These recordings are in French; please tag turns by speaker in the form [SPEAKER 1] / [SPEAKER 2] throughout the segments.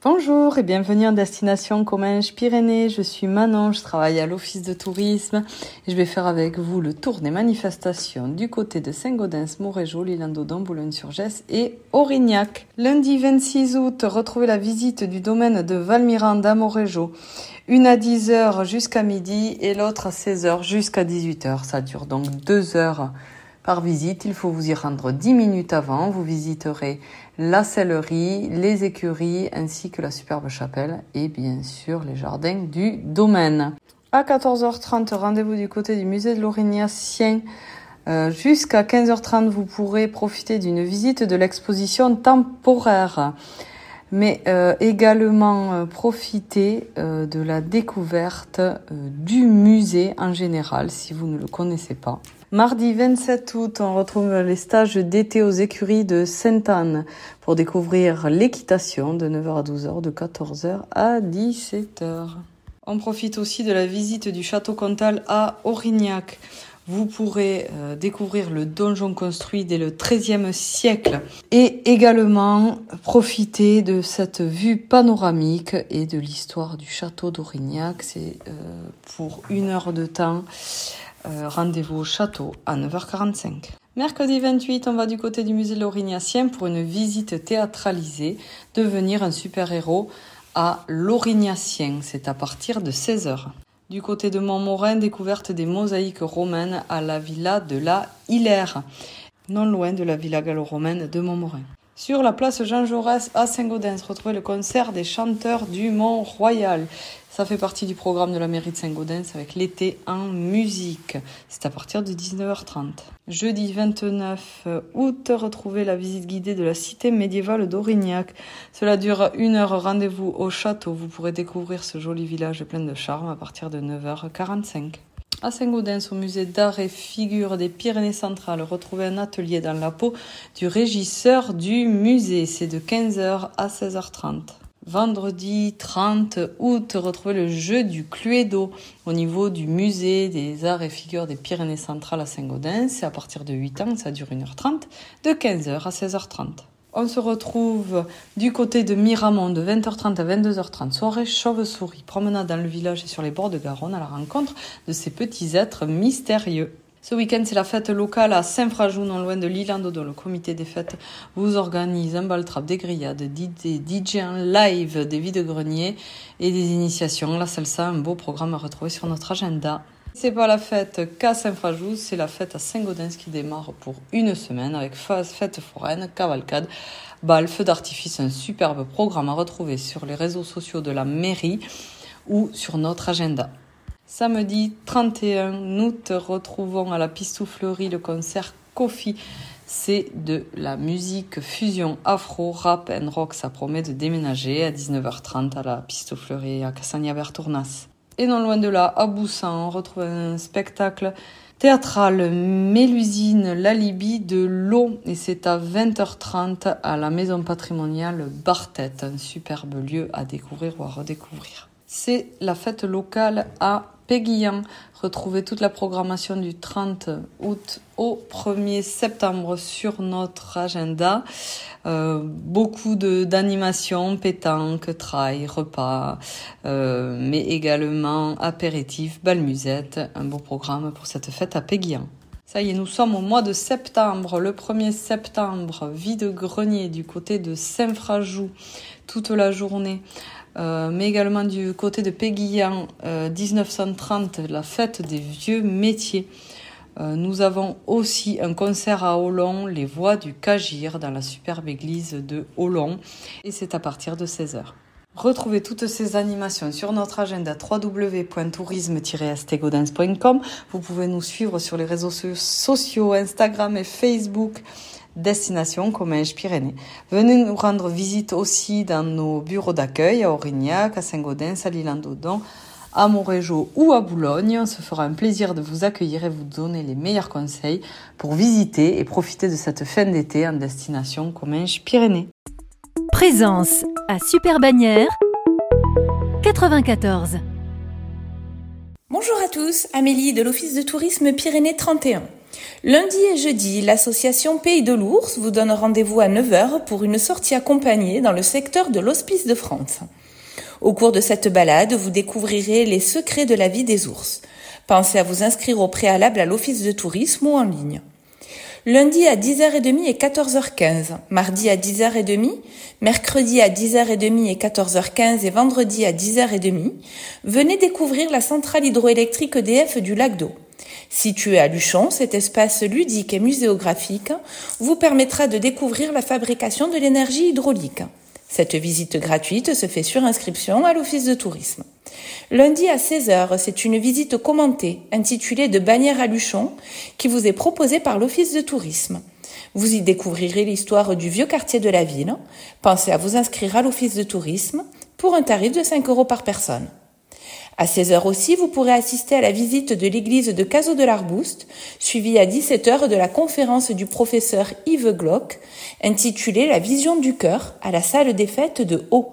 [SPEAKER 1] Bonjour et bienvenue en destination Comminges Pyrénées. Je suis Manon, je travaille à l'office de tourisme et je vais faire avec vous le tour des manifestations du côté de Saint-Gaudens, Montrégeau, l'Isle-Dodon, Boulogne-sur-Gesse et Aurignac. Lundi 26 août, retrouvez la visite du domaine de Valmirande à Montrégeau. Une à 10h jusqu'à midi et l'autre à 16h jusqu'à 18h. Ça dure donc 2 heures par visite. Il faut vous y rendre 10 minutes avant. Vous visiterez la sellerie, les écuries ainsi que la superbe chapelle et bien sûr les jardins du domaine. À 14h30, rendez-vous du côté du musée de l'Aurignacien. Jusqu'à 15h30, vous pourrez profiter d'une visite de l'exposition temporaire. Mais également profiter de la découverte du musée en général si vous ne le connaissez pas. Mardi 27 août, on retrouve les stages d'été aux écuries de Sainte-Anne pour découvrir l'équitation de 9h à 12h, de 14h à 17h. On profite aussi de la visite du château Comtal à Aurignac. Vous pourrez découvrir le donjon construit dès le XIIIe siècle et également profiter de cette vue panoramique et de l'histoire du château d'Aurignac. C'est pour 1 heure de temps. Rendez-vous au château à 9h45. Mercredi 28, on va du côté du musée de l'Aurignacien pour une visite théâtralisée, devenir un super-héros à l'Aurignacien. C'est à partir de 16h. Du côté de Montmorin, découverte des mosaïques romaines à la villa de la Hilaire, non loin de la villa gallo-romaine de Montmorin. Sur la place Jean Jaurès à Saint-Gaudens, retrouvez le concert des chanteurs du Mont-Royal. Ça fait partie du programme de la mairie de Saint-Gaudens avec l'été en musique. C'est à partir de 19h30. Jeudi 29 août, retrouvez la visite guidée de la cité médiévale d'Aurignac. Cela dure 1 heure. Rendez-vous au château. Vous pourrez découvrir ce joli village plein de charme à partir de 9h45. À Saint-Gaudens, au musée d'art et figures des Pyrénées-Centrales, retrouvez un atelier dans la peau du régisseur du musée. C'est de 15h à 16h30. Vendredi 30 août, retrouvez le jeu du Cluedo au niveau du musée des arts et figures des Pyrénées-Centrales à Saint-Gaudens. C'est à partir de 8 ans, ça dure 1h30, de 15h à 16h30. On se retrouve du côté de Miramont de 20h30 à 22h30, soirée chauve-souris, promenade dans le village et sur les bords de Garonne à la rencontre de ces petits êtres mystérieux. Ce week-end, c'est la fête locale à Saint-Frajou, non loin de l'Isle-Dodon. Le comité des fêtes vous organise un bal-trap, des grillades, des DJ en live, des vide-greniers et des initiations. La salsa, un beau programme à retrouver sur notre agenda. C'est pas la fête qu'à Saint-Frajou, c'est la fête à Saint-Gaudens qui démarre pour 1 semaine avec fête foraine, cavalcade, bal, feu d'artifice, un superbe programme à retrouver sur les réseaux sociaux de la mairie ou sur notre agenda. Samedi 31 août, retrouvons à la Pistouflerie le concert Kofi. C'est de la musique fusion afro, rap and rock. Ça promet de déménager à 19h30 à la Pistouflerie à Cassagna-Vers-Tournas. Et non loin de là, à Boussan, on retrouve un spectacle théâtral Mélusine, l'alibi de l'eau. Et c'est à 20h30 à la maison patrimoniale Bartet, un superbe lieu à découvrir ou à redécouvrir. C'est la fête locale à Péguillan. Retrouvez toute la programmation du 30 août au 1er septembre sur notre agenda. Beaucoup d'animations, pétanque, trail, repas, mais également apéritifs, bal musette. Un beau programme pour cette fête à Péguillan. Ça y est, nous sommes au mois de septembre. Le 1er septembre, vide-grenier du côté de Saint-Frajou, toute la journée. Mais également du côté de Péguillan, 1930, la fête des vieux métiers. Nous avons aussi un concert à Olon, les voix du Cagir, dans la superbe église de Olon, et c'est à partir de 16h. Retrouvez toutes ces animations sur notre agenda www.tourisme-estegaudens.com. Vous pouvez nous suivre sur les réseaux sociaux, Instagram et Facebook. Destination Comminges Pyrénées. Venez nous rendre visite aussi dans nos bureaux d'accueil à Aurignac, à Saint-Gaudens, à l'Isle-Dodon, à Montrégeau ou à Boulogne. On se fera un plaisir de vous accueillir et vous donner les meilleurs conseils pour visiter et profiter de cette fin d'été en destination Comminges Pyrénées.
[SPEAKER 2] Présence à Super-Bagnères 94.
[SPEAKER 3] Bonjour à tous, Amélie de l'Office de tourisme Pyrénées 31. Lundi et jeudi, l'association Pays de l'Ours vous donne rendez-vous à 9h pour une sortie accompagnée dans le secteur de l'Hospice de France. Au cours de cette balade, vous découvrirez les secrets de la vie des ours. Pensez à vous inscrire au préalable à l'office de tourisme ou en ligne. Lundi à 10h30 et 14h15, mardi à 10h30, mercredi à 10h30 et 14h15 et vendredi à 10h30, venez découvrir la centrale hydroélectrique EDF du lac d'Eau. Situé à Luchon, cet espace ludique et muséographique vous permettra de découvrir la fabrication de l'énergie hydraulique. Cette visite gratuite se fait sur inscription à l'office de tourisme. Lundi à 16h, c'est une visite commentée intitulée de Bagnères à Luchon qui vous est proposée par l'office de tourisme. Vous y découvrirez l'histoire du vieux quartier de la ville. Pensez à vous inscrire à l'office de tourisme pour un tarif de 5 € par personne. À 16h aussi, vous pourrez assister à la visite de l'église de Cazaux de l'Arbouste, suivie à 17h de la conférence du professeur Yves Glock, intitulée La vision du cœur à la salle des fêtes de Haut.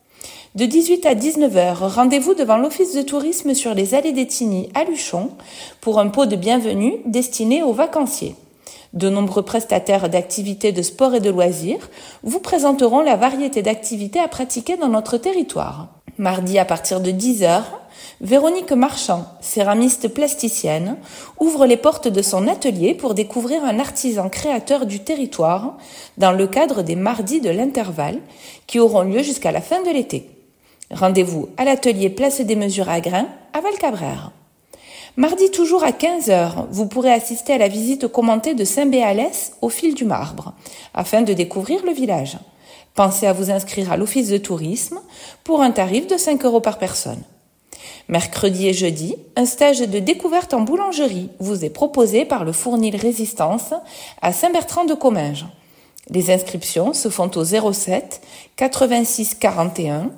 [SPEAKER 3] De 18 à 19h, rendez-vous devant l'office de tourisme sur les allées d'Étigny à Luchon pour un pot de bienvenue destiné aux vacanciers. De nombreux prestataires d'activités de sport et de loisirs vous présenteront la variété d'activités à pratiquer dans notre territoire. Mardi à partir de 10h, Véronique Marchand, céramiste plasticienne, ouvre les portes de son atelier pour découvrir un artisan créateur du territoire dans le cadre des mardis de l'intervalle qui auront lieu jusqu'à la fin de l'été. Rendez-vous à l'atelier Place des Mesures à Grains à Valcabrère. Mardi toujours à 15h, vous pourrez assister à la visite commentée de Saint-Béalès au fil du marbre afin de découvrir le village. Pensez à vous inscrire à l'office de tourisme pour un tarif de 5 € par personne. Mercredi et jeudi, un stage de découverte en boulangerie vous est proposé par le Fournil Résistance à Saint-Bertrand-de-Comminges. Les inscriptions se font au 07 86 41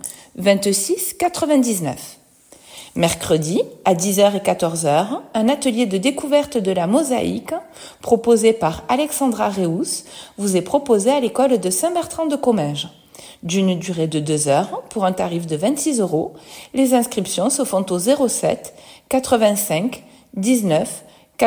[SPEAKER 3] 26 99. Mercredi, à 10h et 14h, un atelier de découverte de la mosaïque proposé par Alexandra Reus vous est proposé à l'école de Saint-Bertrand-de-Comminges. D'une durée de 2 heures, pour un tarif de 26 €, les inscriptions se font au 07 85 19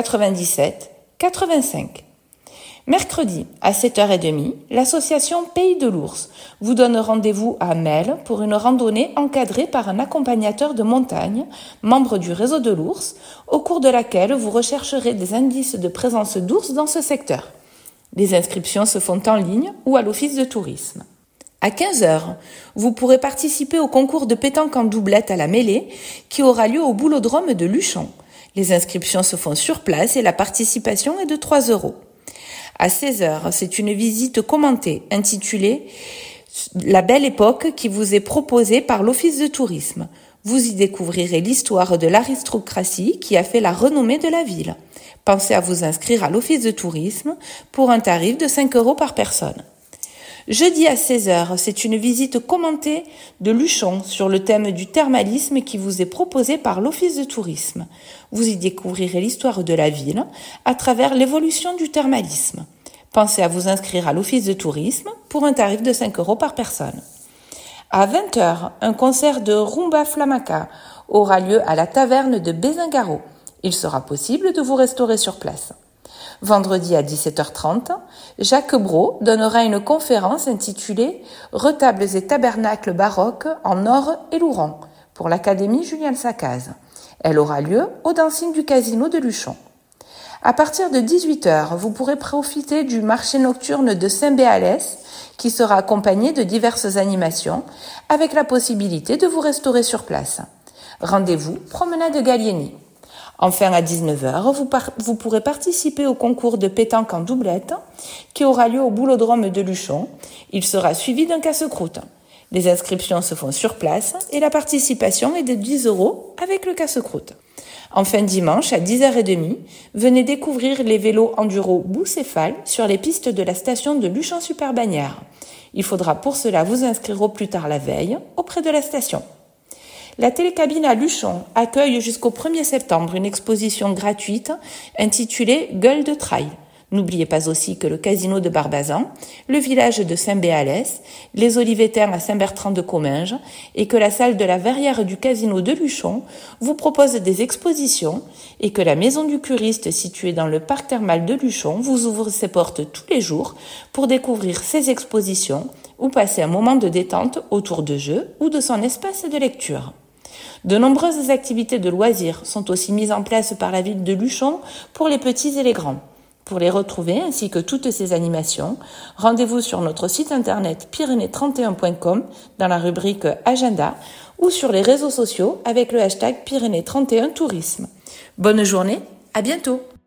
[SPEAKER 3] 97 85. Mercredi, à 7h30, l'association Pays de l'Ours vous donne rendez-vous à Melle pour une randonnée encadrée par un accompagnateur de montagne, membre du réseau de l'ours, au cours de laquelle vous rechercherez des indices de présence d'ours dans ce secteur. Les inscriptions se font en ligne ou à l'office de tourisme. À 15h, vous pourrez participer au concours de pétanque en doublette à la mêlée qui aura lieu au boulodrome de Luchon. Les inscriptions se font sur place et la participation est de 3 €. À 16h, c'est une visite commentée intitulée « La belle époque » qui vous est proposée par l'office de tourisme. Vous y découvrirez l'histoire de l'aristocratie qui a fait la renommée de la ville. Pensez à vous inscrire à l'office de tourisme pour un tarif de 5 € par personne. Jeudi à 16h, c'est une visite commentée de Luchon sur le thème du thermalisme qui vous est proposé par l'office de tourisme. Vous y découvrirez l'histoire de la ville à travers l'évolution du thermalisme. Pensez à vous inscrire à l'office de tourisme pour un tarif de 5 € par personne. À 20h, un concert de rumba flamenca aura lieu à la taverne de Bézingaro. Il sera possible de vous restaurer sur place. Vendredi à 17h30, Jacques Brault donnera une conférence intitulée « Retables et tabernacles baroques en or et Louran » pour l'Académie Julien Sacaz. Elle aura lieu au dancing du casino de Luchon. À partir de 18h, vous pourrez profiter du marché nocturne de Saint-Béalès qui sera accompagné de diverses animations avec la possibilité de vous restaurer sur place. Rendez-vous promenade Gallieni. Enfin, à 19h, vous pourrez participer au concours de pétanque en doublette qui aura lieu au boulodrome de Luchon. Il sera suivi d'un casse-croûte. Les inscriptions se font sur place et la participation est de 10 € avec le casse-croûte. Enfin, dimanche, à 10h30, venez découvrir les vélos enduro boucéphales sur les pistes de la station de Luchon-Super-Bagnères. Il faudra pour cela vous inscrire au plus tard la veille auprès de la station. La télécabine à Luchon accueille jusqu'au 1er septembre une exposition gratuite intitulée « Gueule de trail ». N'oubliez pas aussi que le casino de Barbazan, le village de Saint-Béalès, les Olivetins à Saint-Bertrand-de-Comminges et que la salle de la verrière du casino de Luchon vous propose des expositions et que la maison du curiste située dans le parc thermal de Luchon vous ouvre ses portes tous les jours pour découvrir ses expositions ou passer un moment de détente autour de jeux ou de son espace de lecture. De nombreuses activités de loisirs sont aussi mises en place par la ville de Luchon pour les petits et les grands. Pour les retrouver ainsi que toutes ces animations, rendez-vous sur notre site internet pyrénées31.com dans la rubrique Agenda ou sur les réseaux sociaux avec le hashtag Pyrénées31 Tourisme. Bonne journée, à bientôt!